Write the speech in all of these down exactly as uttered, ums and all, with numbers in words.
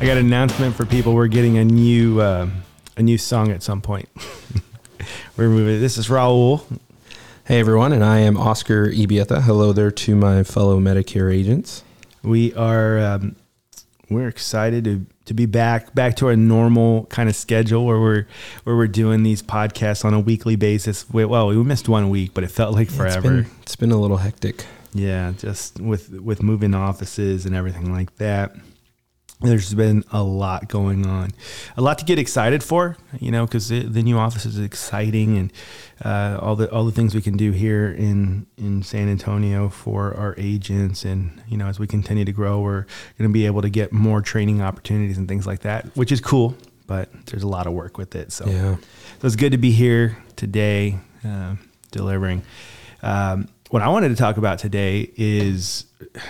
I got an announcement for people. We're getting a new uh, a new song at some point. We're moving. This is Raul. Hey everyone, and I am Oscar Ibieta. Hello there to my fellow Medicare agents. We are um, we're excited to to be back back to our normal kind of schedule where we're where we're doing these podcasts on a weekly basis. We, well, we missed one week, but it felt like forever. It's been, it's been a little hectic. Yeah, just with with moving offices and everything like that. There's been a lot going on, a lot to get excited for, you know, because the, the new office is exciting, and uh, all the all the things we can do here in in San Antonio for our agents, and you know, as we continue to grow, we're going to be able to get more training opportunities and things like that, which is cool. But there's a lot of work with it, so yeah. So it's good to be here today, uh, delivering. Um, what I wanted to talk about today is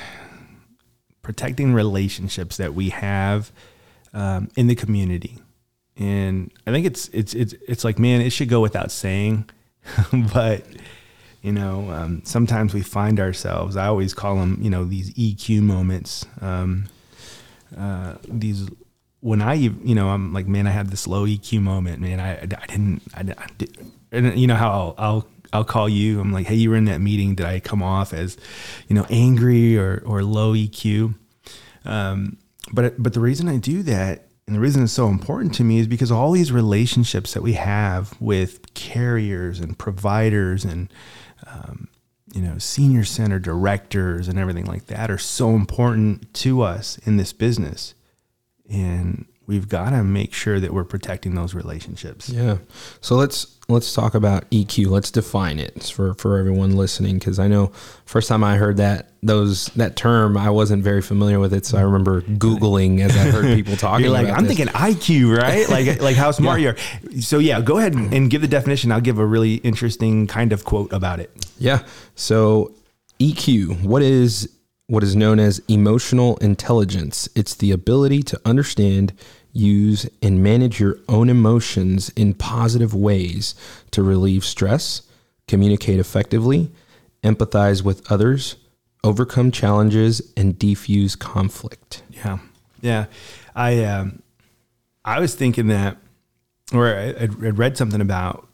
protecting relationships that we have um, in the community. And I think it's, it's, it's, it's like, man, it should go without saying, but you know, um, sometimes we find ourselves, I always call them, you know, these E Q moments. Um, uh, these, when I, you know, I'm like, man, I had this low E Q moment, man. I, I didn't, I, I did, and you know how I'll, I'll, I'll call you. I'm like, hey, you were in that meeting. Did I come off as, you know, angry or, or low E Q? Um, but, but the reason I do that, and the reason it's so important to me, is because all these relationships that we have with carriers and providers and, um, you know, senior center directors and everything like that are so important to us in this business. And we've got to make sure that we're protecting those relationships. Yeah. So let's, let's talk about E Q. Let's define it for, for everyone listening. Cause I know first time I heard that, those, that term, I wasn't very familiar with it. So I remember Googling as I heard people talking You're like, about I'm this. thinking I Q, right? Like, like how smart Yeah. you are. So yeah, go ahead and give the definition. I'll give a really interesting kind of quote about it. Yeah. So E Q, what is what is known as emotional intelligence? It's the ability to understand, use, and manage your own emotions in positive ways to relieve stress, communicate effectively, empathize with others, overcome challenges, and defuse conflict. Yeah. Yeah. I, um, I was thinking that, or I, I'd read something about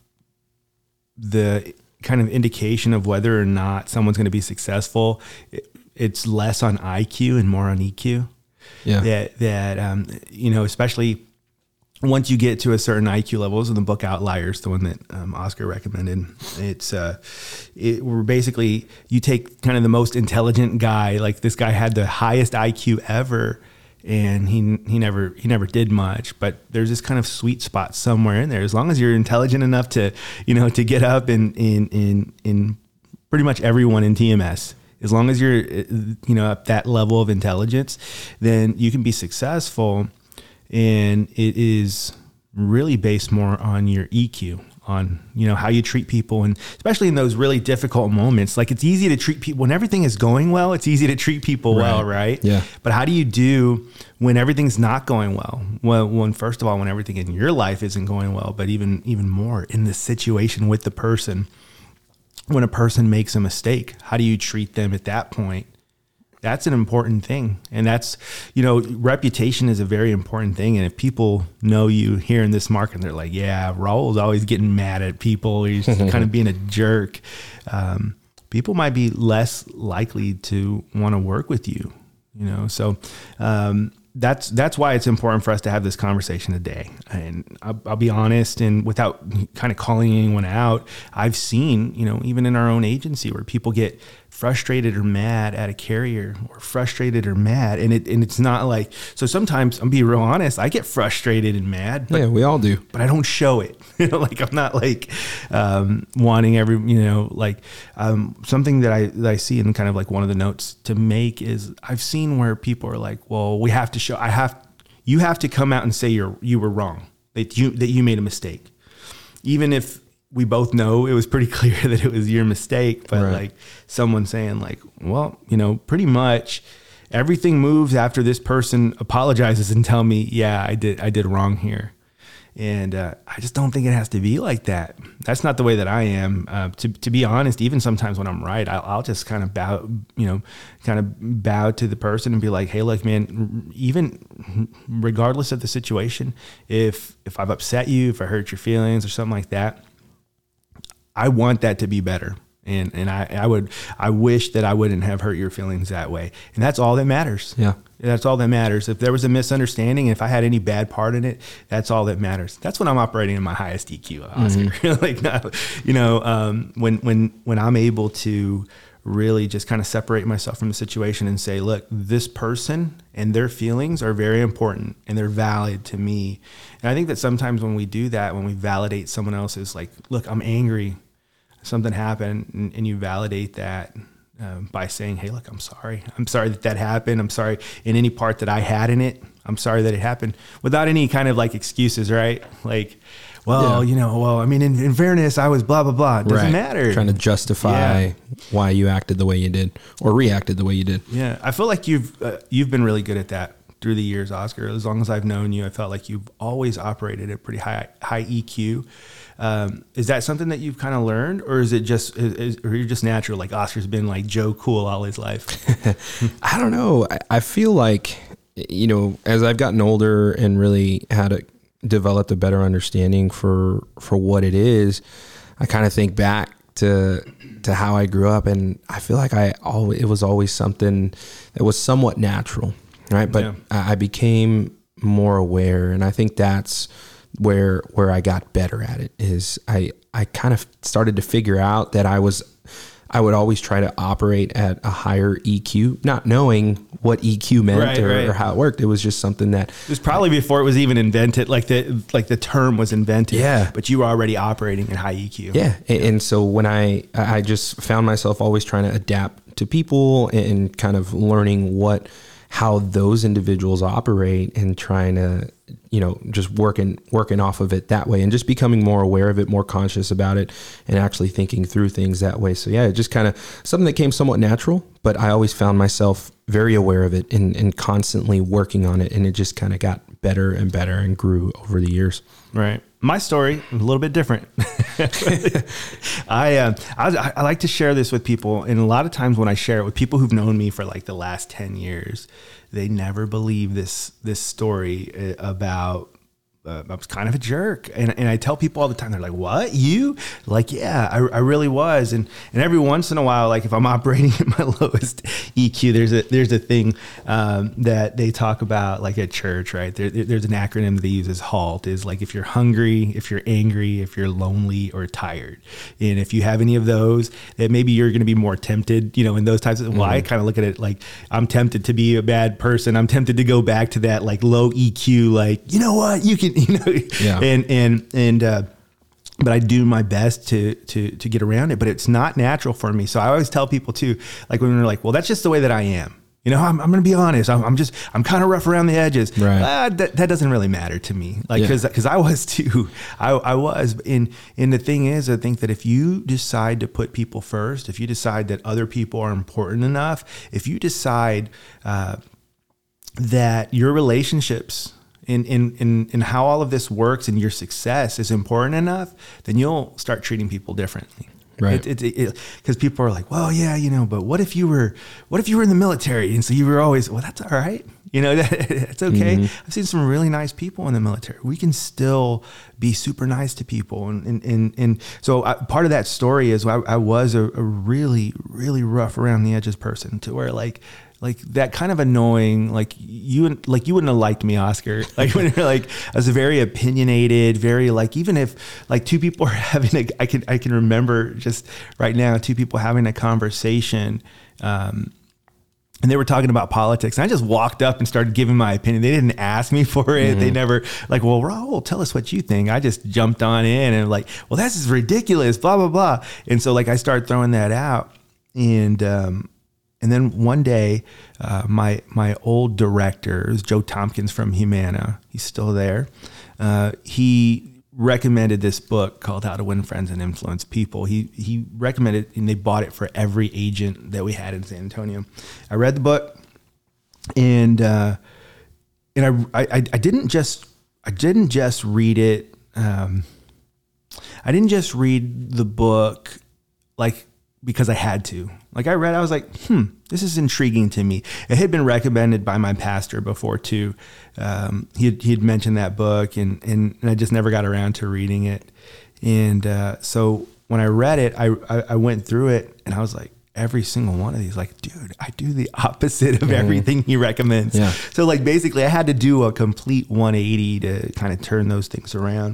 the kind of indication of whether or not someone's going to be successful. It, it's less on I Q and more on E Q. Yeah. That, that, um, you know, especially once you get to a certain I Q levels, in the book Outliers, the one that um, Oscar recommended, it's, uh, it, we're basically, you take kind of the most intelligent guy, like this guy had the highest I Q ever, and he, he never, he never did much, but there's this kind of sweet spot somewhere in there. As long as you're intelligent enough to, you know, to get up in, in, in, in pretty much everyone in T M S, as long as you're, you know, at that level of intelligence, then you can be successful. And it is really based more on your E Q, on, you know, how you treat people. And especially in those really difficult moments, like it's easy to treat people when everything is going well, it's easy to treat people Right. well, right? Yeah. But how do you do when everything's not going well? Well, when first of all, when everything in your life isn't going well, but even, even more in the situation with the person, when a person makes a mistake, how do you treat them at that point? That's an important thing. And that's, you know, reputation is a very important thing. And if people know you here in this market, they're like, yeah, Raul's always getting mad at people. He's kind of being a jerk. Um, people might be less likely to want to work with you, you know? So, um, that's, that's why it's important for us to have this conversation today. And I'll, I'll be honest, and without kind of calling anyone out, I've seen, you know, even in our own agency where people get frustrated or mad at a carrier, or frustrated or mad. And it, and it's not like, so sometimes I'm being real honest, I get frustrated and mad, but, yeah, we all do, but I don't show it. You know, like I'm not like, um, wanting every, you know, like, um, something that I, that I see in kind of like one of the notes to make is I've seen where people are like, well, we have to show, I have, you have to come out and say you're, you were wrong, that you, that you made a mistake. Even if we both know it was pretty clear that it was your mistake, but right. like someone saying like, well, you know, pretty much everything moves after this person apologizes and tell me, yeah, I did, I did wrong here. And uh, I just don't think it has to be like that. That's not the way that I am. Uh, to to be honest, even sometimes when I'm right, I'll, I'll just kind of bow, you know, kind of bow to the person and be like, hey, look, man, even regardless of the situation, if if I've upset you, if I hurt your feelings or something like that, I want that to be better. And and I, I would I wish that I wouldn't have hurt your feelings that way. And that's all that matters. Yeah. That's all that matters. If there was a misunderstanding, if I had any bad part in it, that's all that matters. That's when I'm operating in my highest E Q, Oscar. Mm-hmm. like, no, you know, um, when when when I'm able to really just kind of separate myself from the situation and say, look, this person and their feelings are very important and they're valid to me. And I think that sometimes when we do that, when we validate someone else's, like, look, I'm angry, something happened, and, and you validate that. Um, by saying, hey, look, I'm sorry. I'm sorry that that happened. I'm sorry in any part that I had in it. I'm sorry that it happened, without any kind of like excuses, right? Like, well, yeah. you know, well, I mean, in, in fairness, I was blah, blah, blah. It doesn't right. matter. Trying to justify yeah. why you acted the way you did or reacted the way you did. Yeah. I feel like you've, uh, you've been really good at that through the years, Oscar. As long as I've known you, I felt like you've always operated at pretty high, high E Q. Um, is that something that you've kind of learned, or is it just, is, is, or you're just natural? Like Oscar's been like Joe Cool all his life. I don't know. I, I feel like, you know, as I've gotten older and really had a, developed a better understanding for, for what it is, I kind of think back to, to how I grew up, and I feel like I always, it was always something that was somewhat natural, right? But yeah. I, I became more aware, and I think that's where where I got better at it. Is I I kind of started to figure out that I was I would always try to operate at a higher E Q, not knowing what E Q meant right, or, right. or how it worked. It was just something that it was probably before it was even invented, like the like the term was invented. Yeah, but you were already operating at high E Q. Yeah, yeah. And, and so when I I just found myself always trying to adapt to people and kind of learning what how those individuals operate and trying to, you know, just working working off of it that way and just becoming more aware of it, more conscious about it, and actually thinking through things that way. So yeah, it just kind of something that came somewhat natural, but I always found myself very aware of it and, and constantly working on it, and it just kind of got better and better and grew over the years. Right. My story is a little bit different. I, uh, I I like to share this with people, and a lot of times when I share it with people who've known me for like the last ten years, they never believe this this story about uh, I was kind of a jerk, and and I tell people all the time, they're like, "What, you?" Like, yeah, I, I really was, and and every once in a while, like if I'm operating at my lowest E Q, there's a there's a thing um, that they talk about like at church, right? There, there's an acronym that they use as HALT, is like if you're hungry, if you're angry, if you're lonely or tired, and if you have any of those, that maybe you're going to be more tempted, you know, in those types of. Mm-hmm. Well, I kind of look at it like I'm tempted to be a bad person. I'm tempted to go back to that like low E Q, like, you know what, you can. You know, yeah. and and and uh, but I do my best to to to get around it. But it's not natural for me. So I always tell people too, like when they're like, "Well, that's just the way that I am." You know, I'm I'm going to be honest. I'm, I'm just I'm kind of rough around the edges. Right. Uh, that that doesn't really matter to me. Like because yeah. because I was too. I I was. And and the thing is, I think that if you decide to put people first, if you decide that other people are important enough, if you decide uh, that your relationships In, in, in, in how all of this works and your success is important enough, then you'll start treating people differently. Right. It, it, it, Because people are like, well, yeah, you know, but what if you were, what if you were in the military? And so you were always, well, that's all right. You know, that, that's okay. Mm-hmm. I've seen some really nice people in the military. We can still be super nice to people. And, and, and, and so I, part of that story is I, I was a, a really, really rough around the edges person, to where like, like that kind of annoying, like you, like you wouldn't have liked me, Oscar. Like when you're like, I was very opinionated, very like, even if like two people are having a, I can, I can remember just right now, two people having a conversation, um, and they were talking about politics, and I just walked up and started giving my opinion. They didn't ask me for it. Mm-hmm. They never like, well, Raul, tell us what you think. I just jumped on in and like, well, this is ridiculous, blah, blah, blah. And so like, I started throwing that out, and, um, And then one day, uh, my my old director, Joe Tompkins from Humana, he's still there. Uh, he recommended this book called How to Win Friends and Influence People. He he recommended, and they bought it for every agent that we had in San Antonio. I read the book, and uh, and I, I I didn't just I didn't just read it. Um, I didn't just read the book like because I had to. Like I read, I was like, hmm, this is intriguing to me. It had been recommended by my pastor before too. Um, he had, he had mentioned that book, and, and and I just never got around to reading it. And uh, so when I read it, I, I I went through it, and I was like, every single one of these, like, dude, I do the opposite of mm-hmm. everything he recommends. Yeah. So like basically, I had to do a complete one eighty to kind of turn those things around.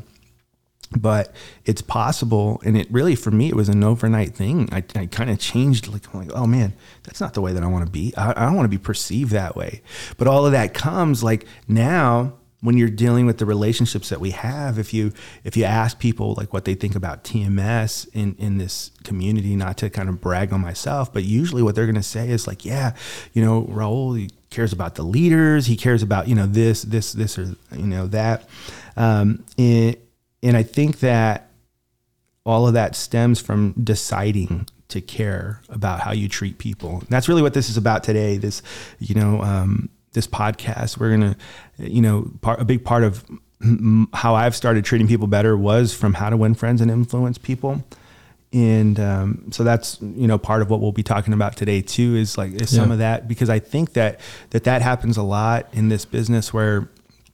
But it's possible, and it really, for me, it was an overnight thing. I, I kind of changed, like, I'm like, oh man, that's not the way that I want to be. I, I don't want to be perceived that way. But all of that comes, like, now when you're dealing with the relationships that we have, if you if you ask people like what they think about T M S in in this community, not to kind of brag on myself, but usually what they're going to say is like, yeah, you know, Raul, he cares about the leaders, he cares about, you know, this, this, this, or you know that, um, and And I think that all of that stems from deciding to care about how you treat people. And that's really what this is about today. This, you know, um, this podcast, we're going to, you know, part, a big part of how I've started treating people better was from how to win friends and influence people. And um, so that's, you know, part of what we'll be talking about today too, is like is some yeah. of that, because I think that, that that happens a lot in this business where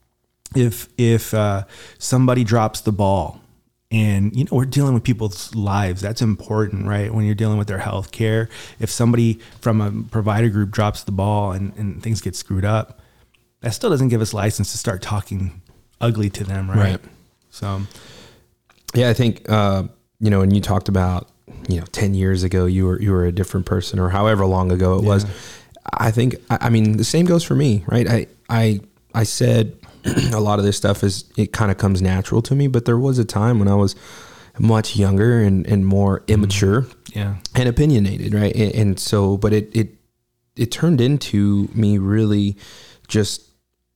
if, if uh, somebody drops the ball, and, you know, we're dealing with people's lives. That's important, right? When you're dealing with their health care, if somebody from a provider group drops the ball and, and things get screwed up, that still doesn't give us license to start talking ugly to them, right? Right. So, yeah, I think, uh, you know, when you talked about, you know, ten years ago, you were, you were a different person, or however long ago it yeah. was. I think, I, I mean, the same goes for me, right? I, I, I said, a lot of this stuff is, it kind of comes natural to me, but there was a time when I was much younger and, and more immature yeah. and opinionated. Right. And, and so, but it, it, it turned into me really just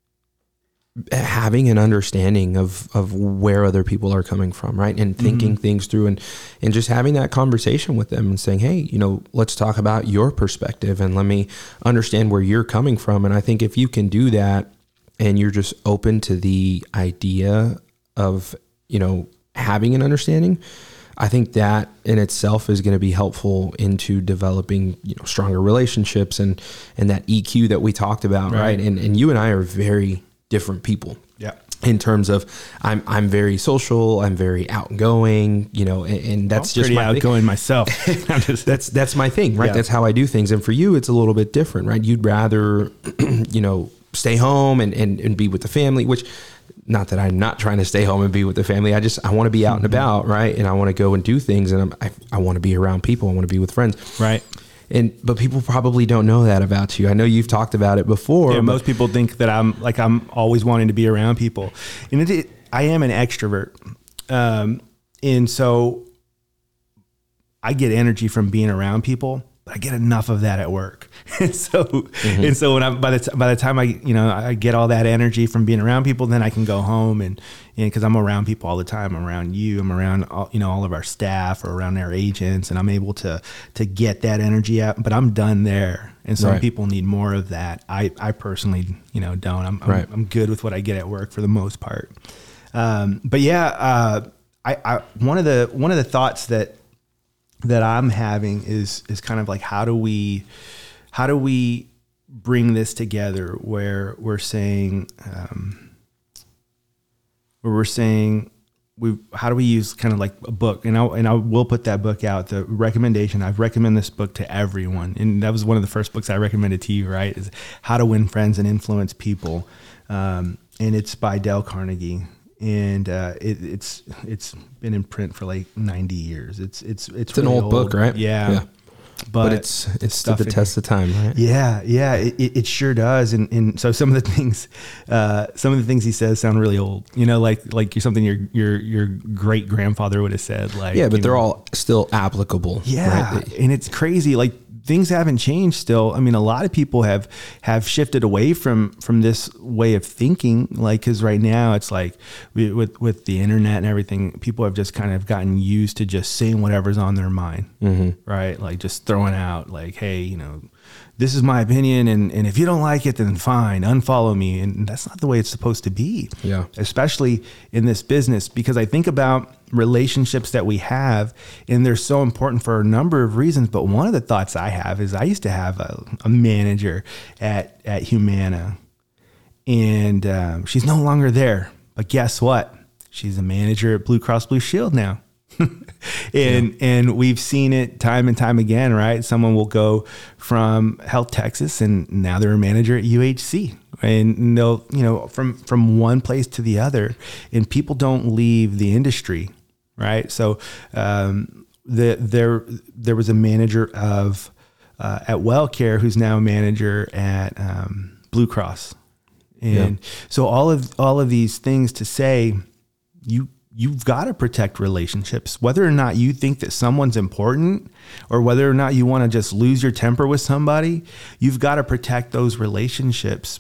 having an understanding of, of where other people are coming from. Right. And thinking mm-hmm. things through, and, and just having that conversation with them and saying, hey, you know, let's talk about your perspective and let me understand where you're coming from. And I think if you can do that, and you're just open to the idea of, you know, having an understanding, I think that in itself is going to be helpful into developing, you know, stronger relationships and, and that E Q that we talked about. Right. right? And, and you and I are very different people. Yeah. In terms of, I'm, I'm very social, I'm very outgoing, you know, and, and that's I'm just pretty my outgoing thing. myself. that's, that's my thing, right? Yeah. That's how I do things. And for you, it's a little bit different, right? You'd rather, you know, stay home and, and, and be with the family, which, not that I'm not trying to stay home and be with the family. I just, I want to be out mm-hmm. and about. Right. And I want to go and do things, and I'm, I, I want to be around people. I want to be with friends. Right. And, but people probably don't know that about you. I know you've talked about it before. Yeah, most people think that I'm like, I'm always wanting to be around people, and it, it I am an extrovert. Um, and so I get energy from being around people. I get enough of that at work. And so, mm-hmm. and so when I, by the, t- by the time I, you know, I get all that energy from being around people, then I can go home and, and cause I'm around people all the time. I'm around you, I'm around all, you know, all of our staff, or around our agents, and I'm able to, to get that energy out, but I'm done there. And some right. people need more of that. I, I personally, you know, don't, I'm, I'm, right. I'm good with what I get at work for the most part. Um, but yeah, uh, I, I, one of the, one of the thoughts that, that I'm having is, is kind of like, how do we, how do we bring this together where we're saying, um, where we're saying we, how do we use kind of like a book, and I, and I will put that book out, the recommendation. I've recommended this book to everyone. And that was one of the first books I recommended to you, right? Is How to Win Friends and Influence People. Um, and it's by Dale Carnegie. And uh, it, it's it's been in print for like ninety years. It's it's it's, it's really an old, old book, right? Yeah, yeah. But, but it's it's stood the test of time, right? Yeah, yeah, it, it sure does. And and so some of the things, uh, some of the things he says sound really old. You know, like like you're something your your your great grandfather would have said. Like yeah, but they're know, all still applicable. Yeah, right? And it's crazy. Like, things haven't changed still. I mean, a lot of people have, have shifted away from, from this way of thinking. Like, cause right now it's like we, with, with the internet and everything, people have just kind of gotten used to just saying whatever's on their mind. Mm-hmm. Right. Like just throwing out like, hey, you know, this is my opinion. And, and if you don't like it, then fine, unfollow me. And that's not the way it's supposed to be. Yeah. Especially in this business, because I think about relationships that we have, and they're so important for a number of reasons. But one of the thoughts I have is I used to have a, a manager at, at Humana, and um, she's no longer there. But guess what? She's a manager at Blue Cross Blue Shield now. and yeah. and we've seen it time and time again, right? Someone will go from Health Texas and now they're a manager at U H C, and they'll, you know, from from one place to the other, and people don't leave the industry, right? So um, the there there was a manager of uh, at WellCare who's now a manager at um, Blue Cross, and yeah. so all of all of these things to say, you. You've got to protect relationships, whether or not you think that someone's important or whether or not you want to just lose your temper with somebody. You've got to protect those relationships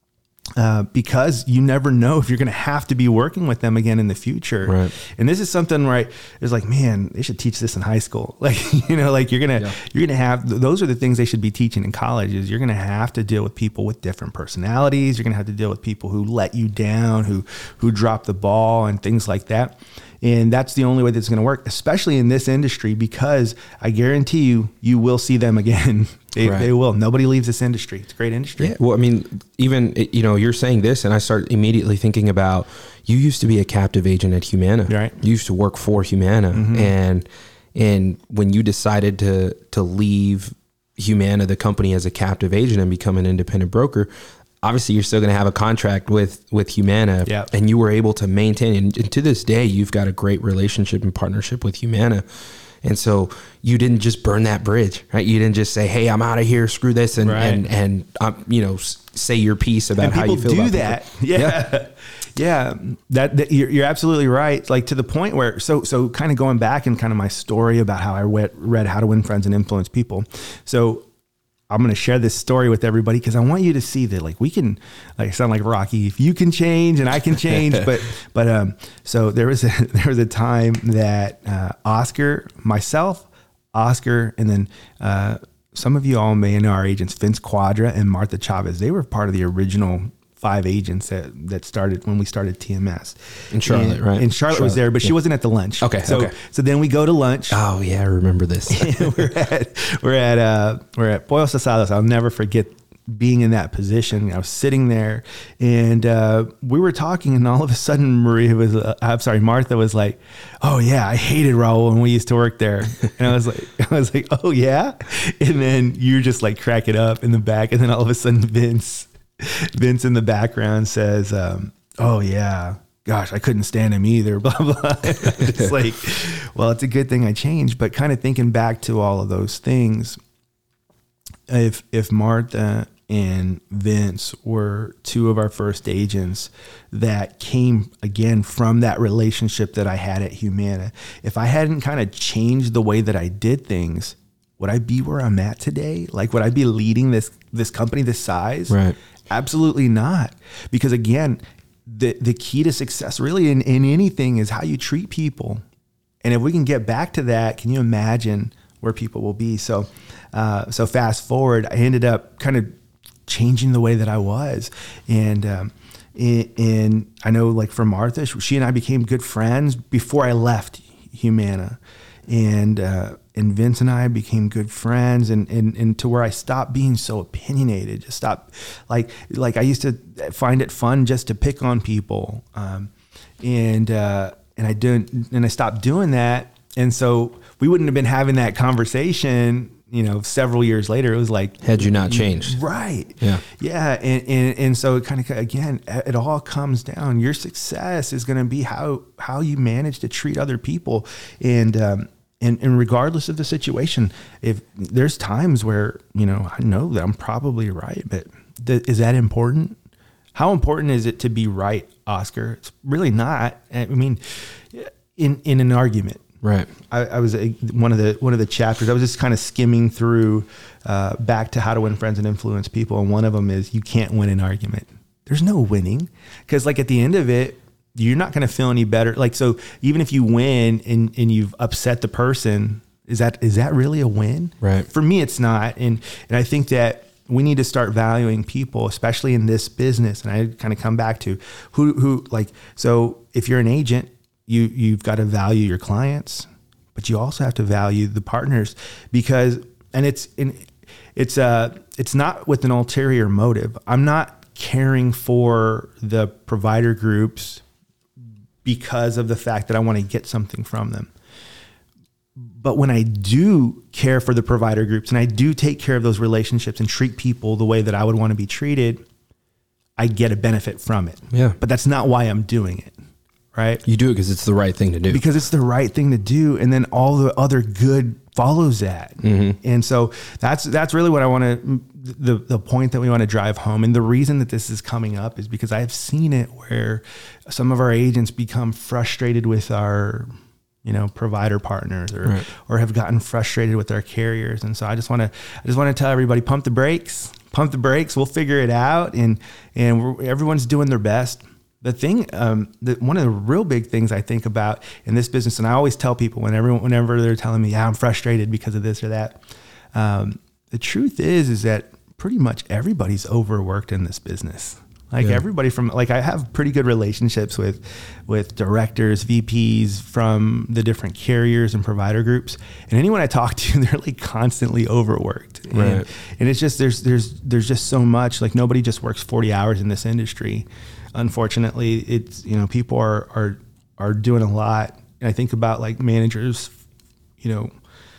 uh, because you never know if you're going to have to be working with them again in the future. Right. And this is something where I, it's like, man, they should teach this in high school. Like, you know, like you're going to, yeah. you're going to have, those are the things they should be teaching in college. Is you're going to have to deal with people with different personalities. You're going to have to deal with people who let you down, who, who drop the ball and things like that. And that's the only way that's going to work, especially in this industry, because I guarantee you, you will see them again. They, right. they will. Nobody leaves this industry. It's a great industry. Yeah. Well, I mean, even, you know, you're saying this and I start immediately thinking about, you used to be a captive agent at Humana. Right. You used to work for Humana. Mm-hmm. And, and when you decided to, to leave Humana, the company, as a captive agent and become an independent broker, obviously you're still going to have a contract with, with Humana, yep. and you were able to maintain, and, and to this day, you've got a great relationship and partnership with Humana. And so you didn't just burn that bridge, right? You didn't just say, hey, I'm out of here, screw this. And, right. and, and um, you know, say your piece about and how you feel do about that. people. Yeah. yeah. Yeah, that, that you're, you're absolutely right. Like to the point where, so, so kind of going back and kind of my story about how I read, read How to Win Friends and Influence People. So I'm going to share this story with everybody because I want you to see that, like, we can, like, I sound like Rocky, if you can change and I can change. but, but, um, so there was a, there was a time that, uh, Oscar, myself, Oscar, and then, uh, some of you all may know our agents, Vince Quadra and Martha Chavez. They were part of the original five agents that, that started when we started T M S. In Charlotte, and, right? And Charlotte, Charlotte was there, but yeah. she wasn't at the lunch. Okay. So, okay. so then we go to lunch. Oh yeah, I remember this. we're at, we're at, uh, we're at Pollo Sasados. I'll never forget being in that position. I was sitting there and, uh, we were talking, and all of a sudden Maria was, uh, I'm sorry, Martha was like, oh yeah, I hated Raul when we used to work there. And I was like, I was like, oh yeah. And then you're just like crack it up in the back. And then all of a sudden Vince, Vince in the background says, um, oh yeah, gosh, I couldn't stand him either, blah, blah. It's like, well, it's a good thing I changed. But kind of thinking back to all of those things, if, if Martha and Vince were two of our first agents that came again from that relationship that I had at Humana, if I hadn't kind of changed the way that I did things, would I be where I'm at today? Like, would I be leading this, this company this size? Right. Absolutely not. Because again, the, the key to success really in, in anything is how you treat people. And if we can get back to that, can you imagine where people will be? So, uh, so fast forward, I ended up kind of changing the way that I was. And, um, and, and I know, like, for Martha, she and I became good friends before I left Humana. And, uh, and Vince and I became good friends, and, and, and to where I stopped being so opinionated, just stopped, like, like I used to find it fun just to pick on people. Um, and, uh, and I didn't, and I stopped doing that. And so we wouldn't have been having that conversation, you know, several years later. It was like, had you not changed. Right. Yeah. Yeah. And, and, and so it kind of, again, it all comes down. Your success is going to be how, how you manage to treat other people. And, um, and, and regardless of the situation, if there's times where, you know, I know that I'm probably right, but th- is that important? How important is it to be right, Oscar? It's really not. I mean, in, in an argument, right. I, I was a, one of the, one of the chapters, I was just kind of skimming through, uh, back to How to Win Friends and Influence People. And one of them is, you can't win an argument. There's no winning. Cause like at the end of it, you're not going to feel any better. Like, so even if you win and, and you've upset the person, Is that, is that really a win? Right. For me, it's not. And, and I think that we need to start valuing people, especially in this business. And I kind of come back to who, who like, so if you're an agent, you, you've got to value your clients, but you also have to value the partners, because, and it's in, it's uh it's not with an ulterior motive. I'm not caring for the provider groups because of the fact that I want to get something from them. But when I do care for the provider groups and I do take care of those relationships and treat people the way that I would want to be treated, I get a benefit from it. Yeah. But that's not why I'm doing it, right? You do it because it's the right thing to do. Because it's the right thing to do. And then all the other good follows that. Mm-hmm. And so that's, that's really what I want to, the, the point that we want to drive home. And the reason that this is coming up is because I've seen it where some of our agents become frustrated with our, you know, provider partners, or, right. or have gotten frustrated with their carriers. And so I just want to, I just want to tell everybody, pump the brakes, pump the brakes. We'll figure it out. And, and we're, everyone's doing their best. The thing, um, the, one of the real big things I think about in this business, and I always tell people whenever, whenever they're telling me, yeah, I'm frustrated because of this or that. Um, the truth is, is that pretty much everybody's overworked in this business. Like yeah. everybody from, like I have pretty good relationships with, with directors, V Ps from the different carriers and provider groups. And anyone I talk to, they're like constantly overworked. Right. And, and it's just, there's, there's, there's just so much, like nobody just works forty hours in this industry. Unfortunately, it's, you know, people are, are, are doing a lot. And I think about like managers, you know,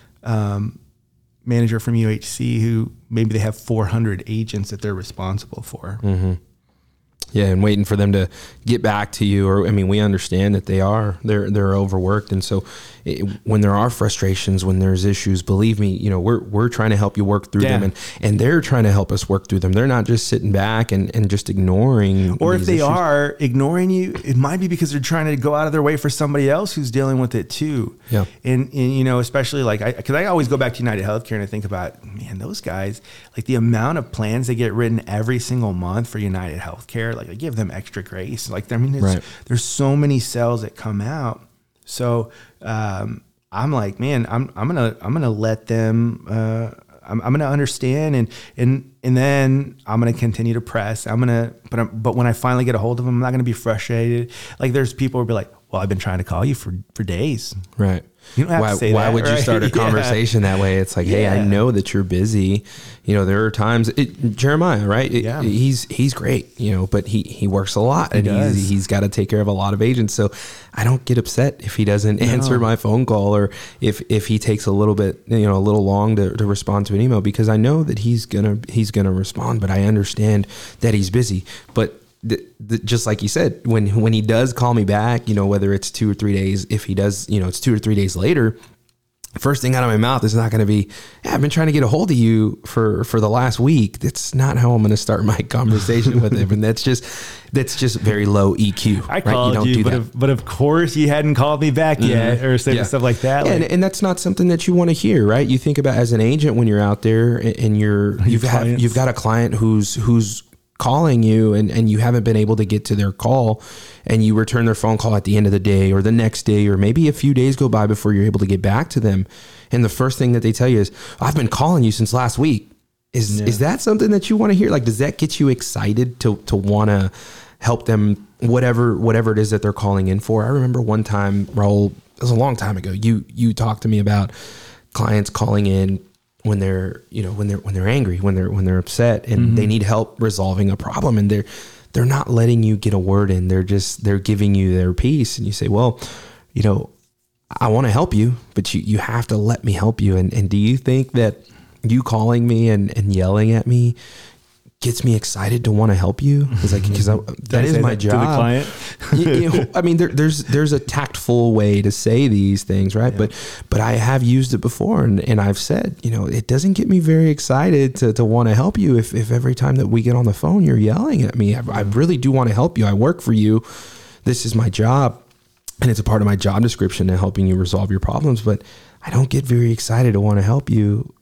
um, manager from U H C who maybe they have four hundred agents that they're responsible for. Mm-hmm. Yeah, and waiting for them to get back to you. Or I mean, we understand that they are they're they're overworked, and so it, when there are frustrations, when there's issues, believe me, you know, we're we're trying to help you work through yeah. them, and and they're trying to help us work through them. They're not just sitting back and, and just ignoring. Or if they issues. are ignoring you, it might be because they're trying to go out of their way for somebody else who's dealing with it too. Yeah, and, and you know, especially like I, because I always go back to United Healthcare and I think about, man, those guys, like the amount of plans they get written every single month for United Healthcare. Like I give them extra grace. Like, I mean, right. there's so many sales that come out. So, um, I'm like, man, I'm, I'm going to, I'm going to let them, uh, I'm, I'm going to understand. And, and, and then I'm going to continue to press. I'm going to, but, I'm, but when I finally get a hold of them, I'm not going to be frustrated. Like there's people who'll be like, well, I've been trying to call you for, for days. Right. You don't have why, to say why that, would right? you start a conversation yeah. that way? It's like, hey, yeah. I know that you're busy. You know, there are times it, Jeremiah, right? It, yeah. He's, he's great, you know, but he, he works a lot he and does. he's, he's got to take care of a lot of agents. So I don't get upset if he doesn't no. answer my phone call, or if, if he takes a little bit, you know, a little long to, to respond to an email, because I know that he's going to, he's going to respond, but I understand that he's busy. But The, the, just like you said, when when he does call me back, you know, whether it's two or three days, if he does, you know, it's two or three days later, first thing out of my mouth is not going to be, yeah, I've been trying to get a hold of you for, for the last week. That's not how I'm going to start my conversation with him. And that's just, that's just very low E Q. I called right? you, you but, of, but of course you hadn't called me back yet mm-hmm. or said yeah. stuff like that. Yeah, like, and, and that's not something that you want to hear, right? You think about as an agent when you're out there and, and you're, you've had, you've got a client who's, who's, calling you and, and you haven't been able to get to their call, and you return their phone call at the end of the day or the next day, or maybe a few days go by before you're able to get back to them. And the first thing that they tell you is, I've been calling you since last week. Is, yeah. is that something that you want to hear? Like, does that get you excited to, to want to help them, whatever, whatever it is that they're calling in for? I remember one time, Raul, it was a long time ago. You, you talked to me about clients calling in when they're, you know, when they're, when they're angry, when they're, when they're upset and mm-hmm. they need help resolving a problem, and they're, they're not letting you get a word in. They're just, they're giving you their piece. And you say, well, you know, I want to help you, but you, you have to let me help you. And, and do you think that you calling me and, and yelling at me gets me excited to want to help you? It's like, because that is my that job. To the client? you, you know, I mean, there, there's there's a tactful way to say these things, right? Yeah. But but I have used it before, and, and I've said, you know, it doesn't get me very excited to, to want to help you if, if every time that we get on the phone, you're yelling at me. I, I really do want to help you. I work for you. This is my job, and it's a part of my job description in helping you resolve your problems. But I don't get very excited to want to help you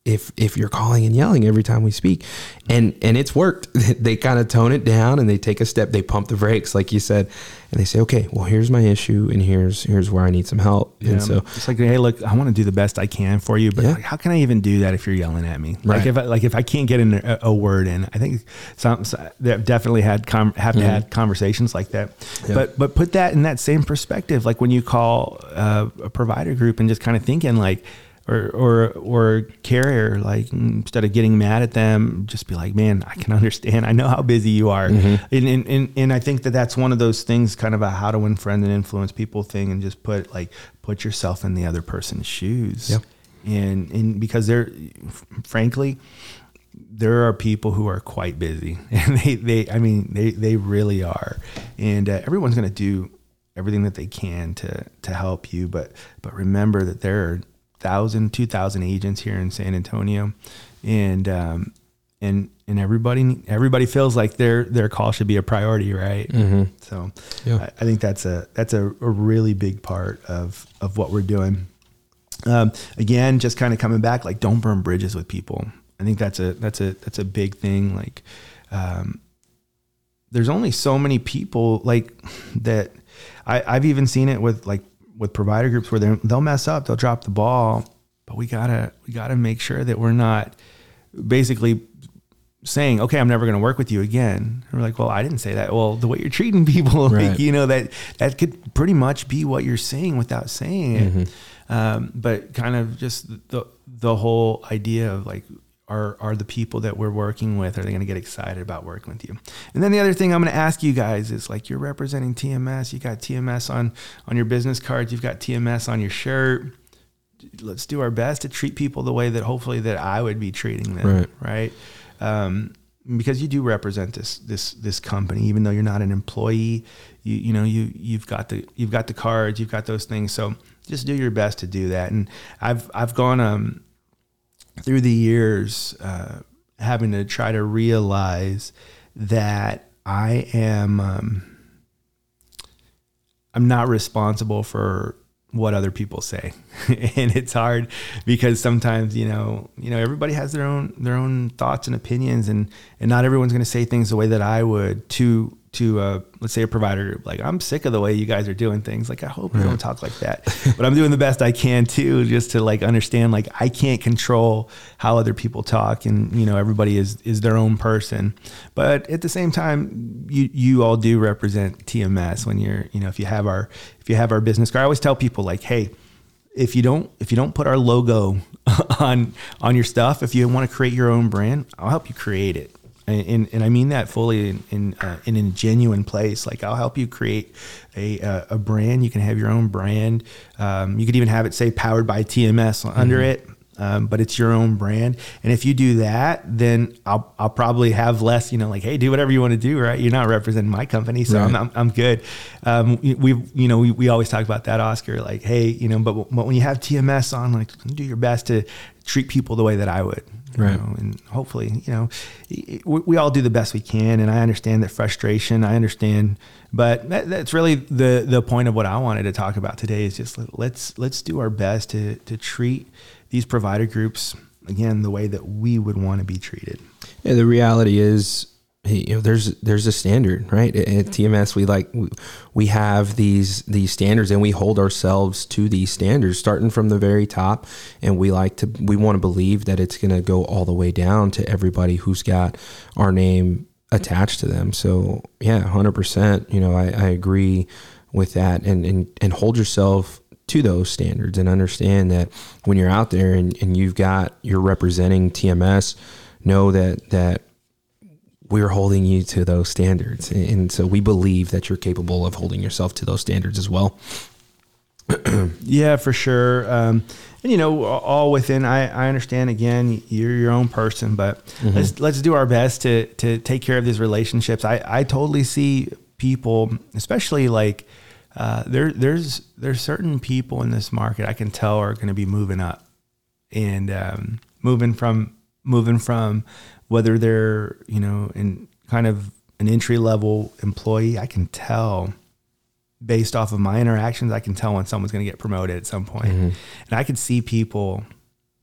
if if you're calling and yelling every time we speak? And and it's worked. They kind of tone it down and they take a step, they pump the brakes, like you said, and they say, okay, well, here's my issue and here's here's where I need some help. Yeah, and so it's like, hey, look, I want to do the best I can for you, but Yeah. like, how can I even do that if you're yelling at me? Like Right. if I, like if I can't get in a, a word in, I think some, some they've definitely had com, have Mhm. to have conversations like that. Yeah. But but put that in that same perspective, like when you call uh, a provider group and just kind of thinking like, or or or carrier, like instead of getting mad at them, just be like, man, I can understand. I know how busy you are, Mhm. and, and and and I think that that's one of those things, kind of a how to win friends and influence people thing, and just put like put yourself in the other person's shoes, Yep. and and because they're, frankly, there are people who are quite busy, and they they I mean they they really are, and uh, everyone's going to do everything that they can to to help you, but but remember that there are thousand, two thousand agents here in San Antonio, and um, and and everybody everybody feels like their their call should be a priority, right? Mm-hmm. So, Yeah. I, I think that's a that's a, a really big part of of what we're doing. Um, again, just kind of coming back, like don't burn bridges with people. I think that's a that's a that's a big thing. Like, um, there's only so many people like that. I, I've even seen it with like. with provider groups where they they'll mess up, they'll drop the ball, but we gotta we gotta make sure that we're not basically saying, okay, I'm never going to work with you again. And we're like, well, I didn't say that. Well, the way you're treating people, Right. like, you know, that that could pretty much be what you're saying without saying it. Mm-hmm. Um, but kind of just the the whole idea of like, are are the people that we're working with, are they going to get excited about working with you? And then the other thing I'm going to ask you guys is, like, you're representing T M S. You got T M S on on your business cards. You've got T M S on your shirt. Let's do our best to treat people the way that hopefully that I would be treating them, Right. right? Um, because you do represent this this this company, even though you're not an employee. You you know you you've got the you've got the cards, you've got those things. So just do your best to do that. And I've I've gone um. through the years, uh, having to try to realize that I am, um, I'm not responsible for what other people say. And it's hard because sometimes, you know, you know, everybody has their own, their own thoughts and opinions, and, and not everyone's going to say things the way that I would to, to, uh, let's say a provider group. Like, I'm sick of the way you guys are doing things. Like, I hope you don't talk like that, but I'm doing the best I can too, just to like understand, like, I can't control how other people talk, and, you know, everybody is, is their own person. But at the same time, you, you all do represent T M S when you're, you know, if you have our, if you have our business card. I always tell people, like, hey, if you don't, if you don't put our logo on, on your stuff, if you want to create your own brand, I'll help you create it. And, and I mean that fully in in, uh, in a genuine place. Like, I'll help you create a uh, a brand. You can have your own brand. Um, you could even have it say powered by T M S under mm-hmm. it, um, but it's your own brand. And if you do that, then I'll I'll probably have less. You know, like, hey, do whatever you want to do, right? You're not representing my company, so right. I'm, I'm I'm good. Um, we you know we, we always talk about that, Oscar. Like, hey, you know, but but when you have T M S on, like, do your best to treat people the way that I would. You right. know, and hopefully, you know, we, we all do the best we can. And I understand that frustration. I understand, but that, that's really the, the point of what I wanted to talk about today, is just let's, let's do our best to, to treat these provider groups, again, the way that we would want to be treated. Yeah, the reality is, you know, there's there's a standard, right? At T M S, we like we have these these standards, and we hold ourselves to these standards, starting from the very top. And we like to we want to believe that it's going to go all the way down to everybody who's got our name attached to them. So yeah, one hundred percent. You know, I, I agree with that, and and and hold yourself to those standards, and understand that when you're out there and, and you've got you're representing T M S, know that that. we're holding you to those standards. And so we believe that you're capable of holding yourself to those standards as well. Yeah, for sure. Um, and, you know, all within, I, I understand, again, you're your own person, but mm-hmm. let's, let's do our best to, to take care of these relationships. I, I totally see people, especially like, uh, there, there's, there's certain people in this market I can tell are going to be moving up and, um, moving from, moving from, whether they're, you know, in kind of an entry level employee, I can tell based off of my interactions, I can tell when someone's going to get promoted at some point. Mm-hmm. And I could see people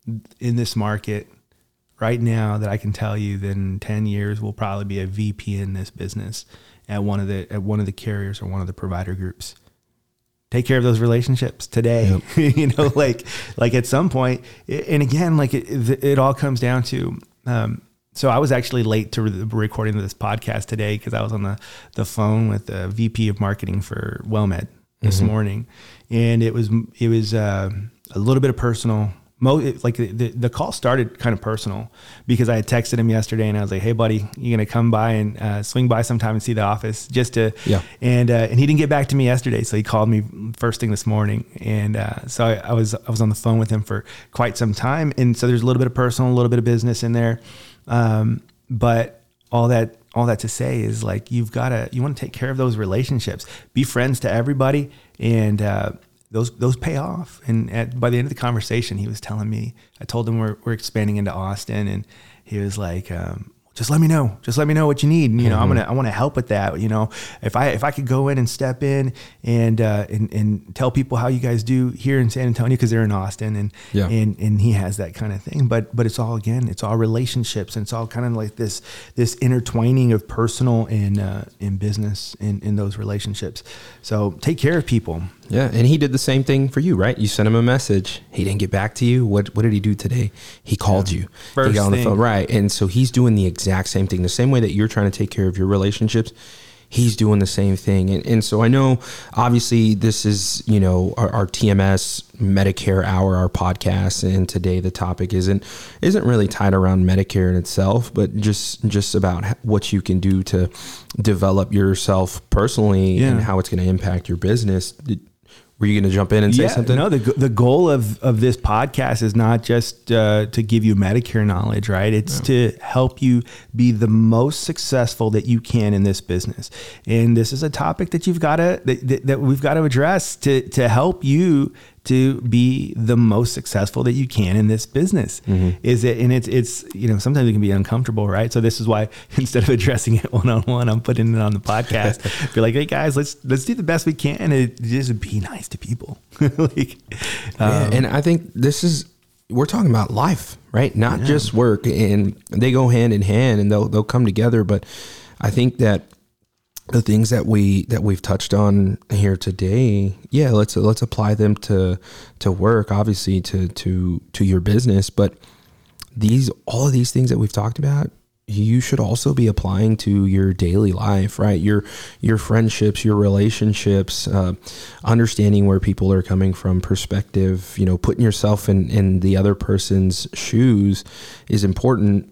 in this market right now that I can tell you that in ten years will probably be a V P in this business at one of the at one of the carriers or one of the provider groups. Take care of those relationships today. Yep. You know, like like at some point, and again, like it, it all comes down to. Um, so I was actually late to the recording of this podcast today because I was on the the phone with the V P of marketing for WellMed this mm-hmm. morning, and it was it was uh, a little bit of personal. Mo, like the, the call started kind of personal because I had texted him yesterday and I was like, "Hey, buddy, you gonna come by and uh, swing by sometime and see the office just to?" Yeah. And uh, and he didn't get back to me yesterday, so he called me first thing this morning, and uh, so I, I was I was on the phone with him for quite some time, and so there's a little bit of personal, a little bit of business in there, um, but all that all that to say is like you've got to you want to take care of those relationships, be friends to everybody, and. Uh, Those those pay off. And at, by the end of the conversation, he was telling me, I told him we're we're expanding into Austin, and he was like, um, just let me know. Just let me know what you need. And, you know, mm-hmm. I'm gonna I want to help with that. You know, if I if I could go in and step in and uh, and and tell people how you guys do here in San Antonio because they're in Austin, and yeah. and and he has that kind of thing. But but it's all again, it's all relationships, and it's all kind of like this this intertwining of personal and uh, and business in in those relationships. So take care of people. Yeah, and he did the same thing for you, right? You sent him a message. He didn't get back to you. What what did he do today? He called yeah. you. First he got on the thing. phone, right? And so he's doing the exact same thing. The same way that you're trying to take care of your relationships, he's doing the same thing. And and so I know, obviously, this is, you know, our, our T M S Medicare Hour, our podcast, and today the topic isn't isn't really tied around Medicare in itself, but just just about what you can do to develop yourself personally yeah. and how it's going to impact your business. Were you going to jump in and say yeah, something? No, the the goal of, of this podcast is not just uh, to give you Medicare knowledge, right? It's no. to help you be the most successful that you can in this business. And this is a topic that you've got to that, that we've got to address to to help you to be the most successful that you can in this business. Mm-hmm. Is it, and it's, it's, you know, sometimes it can be uncomfortable, right? So this is why instead of addressing it one-on-one, I'm putting it on the podcast. Be like, hey guys, let's, let's do the best we can and just be nice to people. like, um, yeah, and I think this is, we're talking about life, right? Not yeah. just work, and they go hand in hand and they'll, they'll come together. But I think that the things that we that we've touched on here today, yeah, let's let's apply them to to work, obviously to to to your business. But these all of these things that we've talked about, you should also be applying to your daily life, right? Your your friendships, your relationships, uh, understanding where people are coming from, perspective. You know, putting yourself in in the other person's shoes is important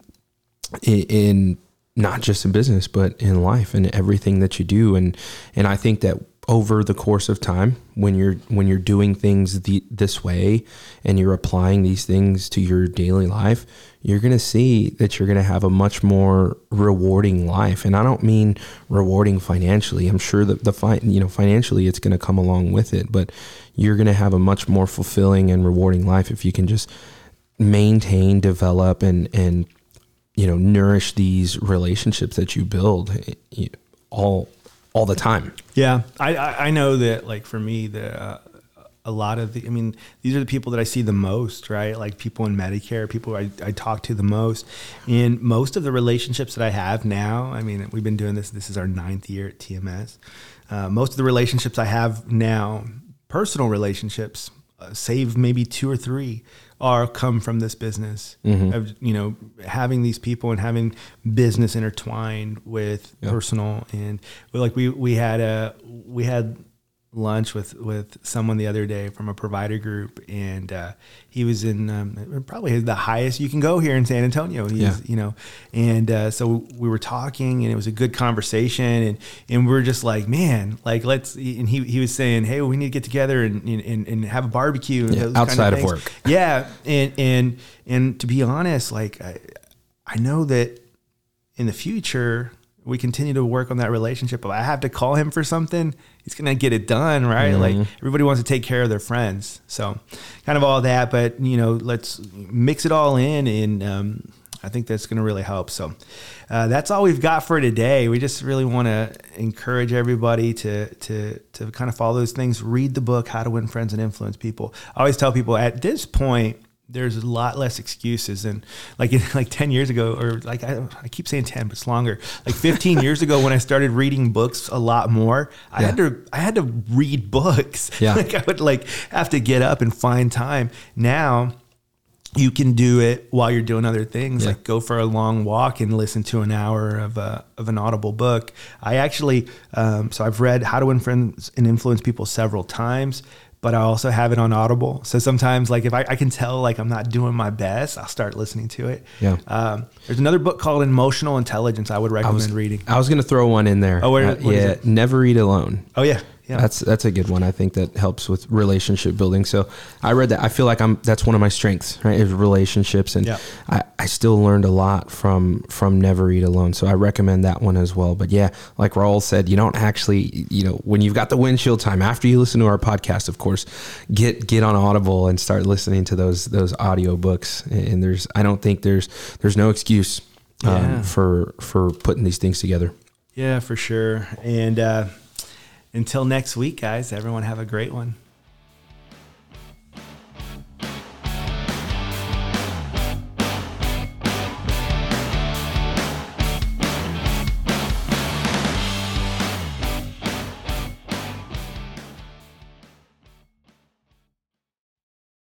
in. in not just in business, but in life and everything that you do. And, and I think that over the course of time, when you're, when you're doing things the, this way and you're applying these things to your daily life, you're going to see that you're going to have a much more rewarding life. And I don't mean rewarding financially. I'm sure that the fi- you know, financially it's going to come along with it, but you're going to have a much more fulfilling and rewarding life if you can just maintain, develop, and, and, you know, nourish these relationships that you build all, all the time. Yeah. I, I know that, like, for me, the, uh, a lot of the, I mean, these are the people that I see the most, right? Like people in Medicare, people I, I talk to the most. And most of the relationships that I have now, I mean, we've been doing this, this is our ninth year at T M S. Uh, most of the relationships I have now, personal relationships, uh, save maybe two or three, are come from this business mm-hmm. of, you know, having these people and having business intertwined with yep. personal. And like we, we had a, we had lunch with, with someone the other day from a provider group, and uh, he was in um, probably the highest you can go here in San Antonio. He's, yeah. you know, and uh, so we were talking, and it was a good conversation, and and we we're just like, man, like let's. And he he was saying, hey, well, we need to get together and and, and have a barbecue and yeah, those outside kind of, of work. Yeah, and and and to be honest, like I, I know that in the future, we continue to work on that relationship. If I have to call him for something, he's going to get it done, right? Mm-hmm. Like everybody wants to take care of their friends. So kind of all that, but you know, let's mix it all in. And um, I think that's going to really help. So uh, that's all we've got for today. We just really want to encourage everybody to, to, to kind of follow those things, read the book, How to Win Friends and Influence People. I always tell people at this point, there's a lot less excuses. And like, like ten years ago, or like, I, I keep saying ten, but it's longer. Like fifteen years ago, when I started reading books a lot more, I Yeah. had to, I had to read books. Yeah. Like I would like have to get up and find time. Now you can do it while you're doing other things, Yeah. like go for a long walk and listen to an hour of a, of an Audible book. I actually, um, so I've read How to Influence and Influence People several times, but I also have it on Audible. So sometimes like if I, I can tell like I'm not doing my best, I'll start listening to it. Yeah. Um, there's another book called Emotional Intelligence I would recommend I was reading. I was going to throw one in there. Oh, where- Uh, what is yeah, it? Never Eat Alone. Oh yeah. Yeah. That's that's a good one. I think that helps with relationship building. So I read that. I feel like I'm that's one of my strengths, right? Is relationships, and Yeah. I, I still learned a lot from from Never Eat Alone. So I recommend that one as well. But yeah, like Raul said, you don't actually, you know, when you've got the windshield time after you listen to our podcast, of course, get get on Audible and start listening to those those audio books. And there's I don't think there's there's no excuse um, Yeah. for for putting these things together. Yeah, for sure. And uh, until next week, guys, everyone have a great one.